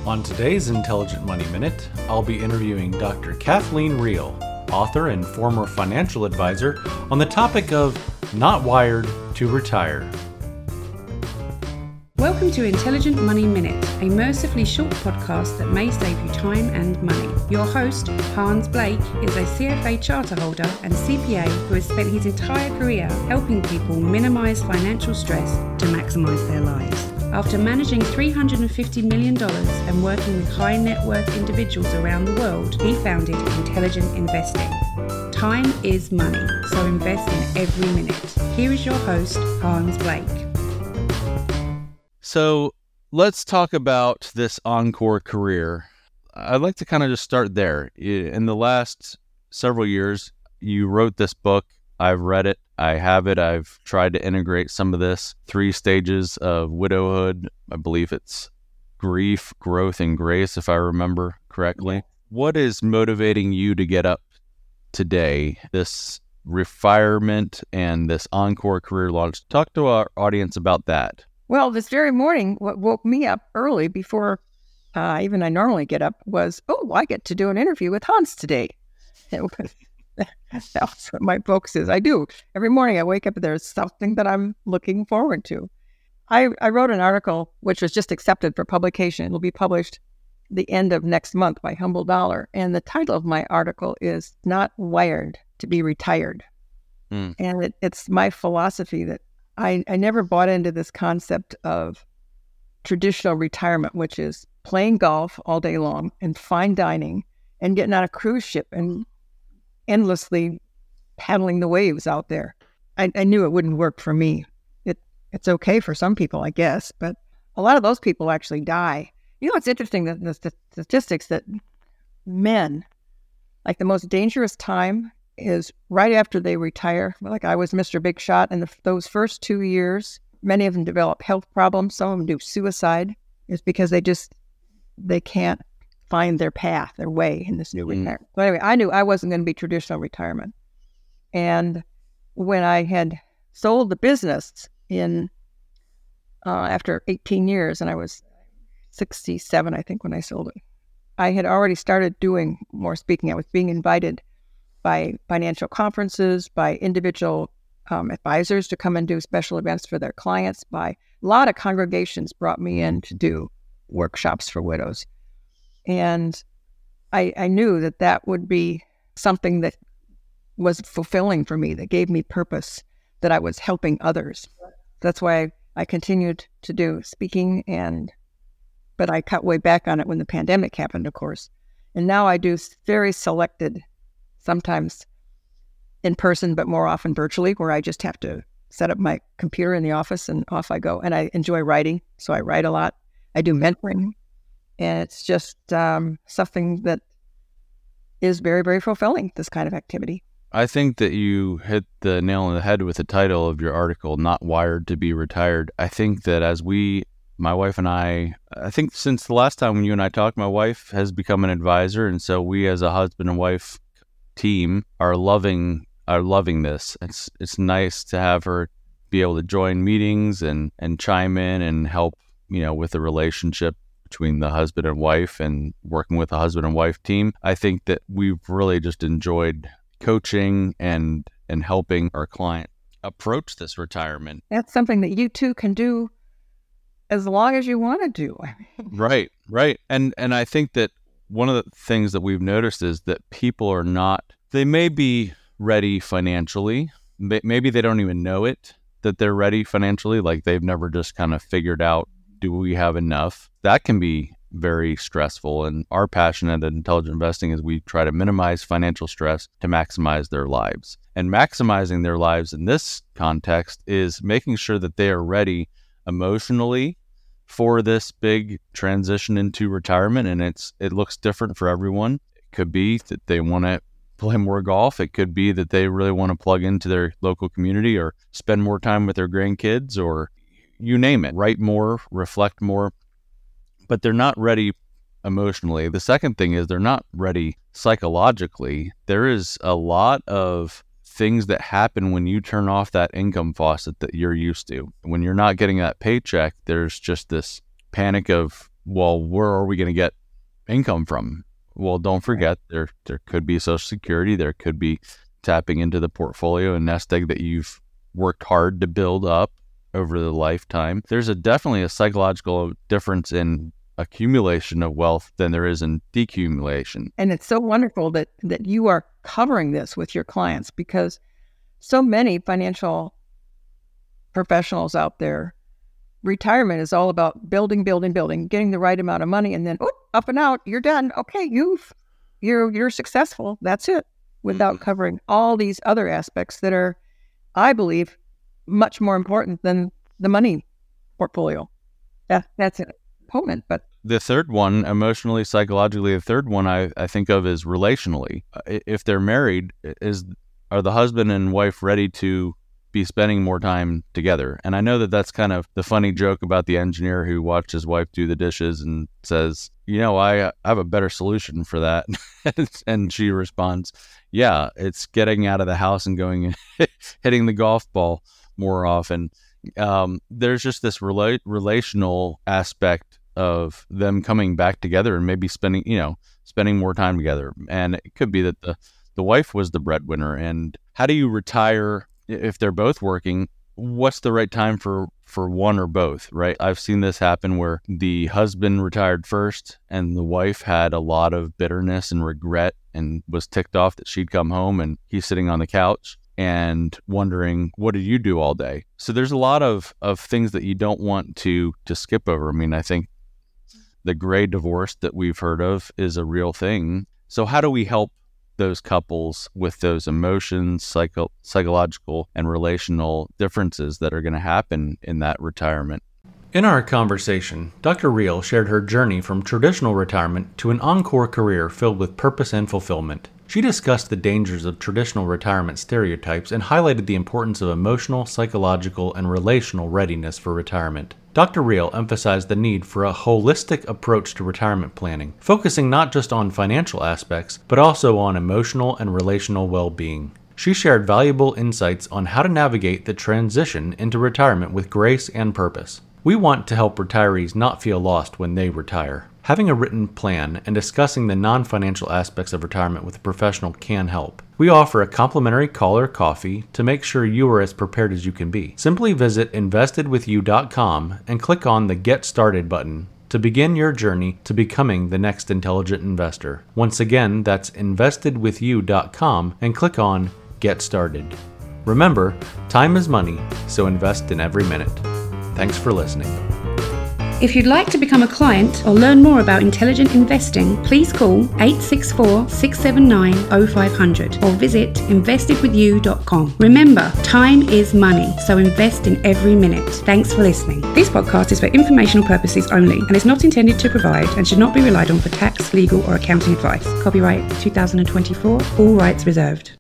On today's Intelligent Money Minute, I'll be interviewing Dr. Kathleen Riehl, author and former financial advisor, on the topic of not wired to retire. Welcome to Intelligent Money Minute, a mercifully short podcast that may save you time and money. Your host, Hans Blake, is a CFA charter holder and CPA who has spent his entire career helping people minimize financial stress to maximize their lives. After managing $350 million and working with high net worth individuals around the world, he founded Intelligent Investing. Time is money, so invest in every minute. Here is your host, Hans Blake. So let's talk about this encore career. I'd like to kind of just start there. In the last several years, you wrote this book. I've read it. I have it. I've tried to integrate some of this 3 stages of widowhood. I believe it's grief, growth, and grace, if I remember correctly. What is motivating you to get up today, this retirement and this encore career launch? Talk to our audience about that. Well, this very morning, what woke me up early before even I normally get up was, I get to do an interview with Hans today. That's what my focus is. I do. Every morning I wake up and there's something that I'm looking forward to. I wrote an article which was just accepted for publication. It'll be published the end of next month by Humble Dollar. And the title of my article is Not Wired to be Retired. And it's my philosophy that I never bought into this concept of traditional retirement, which is playing golf all day long and fine dining and getting on a cruise ship and endlessly paddling the waves out there. I knew it wouldn't work for me. It's okay for some people, I guess, but a lot of those people actually die. You know, it's interesting that the statistics that men, like the most dangerous time is right after they retire. Like I was Mr. Big Shot, and those first 2 years, many of them develop health problems. Some of them do suicide. It's because they can't find their path, their way in this new retirement. But anyway, I knew I wasn't going to be traditional retirement. And when I had sold the business in after 18 years, and I was 67, I think, when I sold it, I had already started doing more speaking. I was being invited by financial conferences, by individual advisors to come and do special events for their clients, by a lot of congregations brought me in to do workshops for widows. And I knew that would be something that was fulfilling for me, that gave me purpose, that I was helping others. That's why I continued to do speaking, but I cut way back on it when the pandemic happened, of course. And now I do very selected, sometimes in person, but more often virtually, where I just have to set up my computer in the office and off I go. And I enjoy writing, so I write a lot. I do mentoring, and it's just something that is very, very fulfilling, this kind of activity. I think that you hit the nail on the head with the title of your article, Not Wired to be Retired. I think that my wife and I think since the last time when you and I talked, my wife has become an advisor. And so we as a husband and wife team are loving this. It's nice to have her be able to join meetings and chime in and help, with the relationship between the husband and wife and working with a husband and wife team. I think that we've really just enjoyed coaching and helping our client approach this retirement. That's something that you two can do as long as you want to do. Right. And I think that one of the things that we've noticed is that people they may be ready financially. Maybe they don't even know it, that they're ready financially. Like they've never just kind of figured out, do we have enough? That can be very stressful. And our passion at Intelligent Investing is we try to minimize financial stress to maximize their lives. And maximizing their lives in this context is making sure that they are ready emotionally for this big transition into retirement. And it looks different for everyone. It could be that they want to play more golf. It could be that they really want to plug into their local community or spend more time with their grandkids, or you name it, write more, reflect more, but they're not ready emotionally. The second thing is they're not ready psychologically. There is a lot of things that happen when you turn off that income faucet that you're used to. When you're not getting that paycheck, there's just this panic of well, where are we going to get income from? Well, don't forget there could be Social Security, there could be tapping into the portfolio and nest egg that you've worked hard to build up over the lifetime. There's definitely a psychological difference in accumulation of wealth than there is in decumulation. And it's so wonderful that you are covering this with your clients, because so many financial professionals out there, retirement is all about building, getting the right amount of money, and then up and out, you're done. Okay, you're successful. That's it. Without covering all these other aspects that are, I believe, much more important than the money portfolio. That's an component, but the third one, emotionally, psychologically, the third one I think of is relationally. If they're married, are the husband and wife ready to be spending more time together? And I know that that's kind of the funny joke about the engineer who watched his wife do the dishes and says, I have a better solution for that. And she responds, yeah, it's getting out of the house and going and hitting the golf ball more often. There's just this relational aspect of them coming back together and maybe spending more time together. And it could be that the wife was the breadwinner. And how do you retire if they're both working? What's the right time for one or both, right? I've seen this happen where the husband retired first and the wife had a lot of bitterness and regret and was ticked off that she'd come home and he's sitting on the couch and wondering, what did you do all day? So there's a lot of things that you don't want to skip over. I mean, I think the gray divorce that we've heard of is a real thing. So how do we help those couples with those emotions, psychological and relational differences that are going to happen in that retirement? In our conversation, Dr. Riehl shared her journey from traditional retirement to an encore career filled with purpose and fulfillment. She discussed the dangers of traditional retirement stereotypes and highlighted the importance of emotional, psychological, and relational readiness for retirement. Dr. Riehl emphasized the need for a holistic approach to retirement planning, focusing not just on financial aspects, but also on emotional and relational well-being. She shared valuable insights on how to navigate the transition into retirement with grace and purpose. We want to help retirees not feel lost when they retire. Having a written plan and discussing the non-financial aspects of retirement with a professional can help. We offer a complimentary call or coffee to make sure you are as prepared as you can be. Simply visit investedwithyou.com and click on the Get Started button to begin your journey to becoming the next intelligent investor. Once again, that's investedwithyou.com and click on Get Started. Remember, time is money, so invest in every minute. Thanks for listening. If you'd like to become a client or learn more about intelligent investing, please call 864-679-0500 or visit investedwithyou.com. Remember, time is money, so invest in every minute. Thanks for listening. This podcast is for informational purposes only and is not intended to provide and should not be relied on for tax, legal, or accounting advice. Copyright 2024, all rights reserved.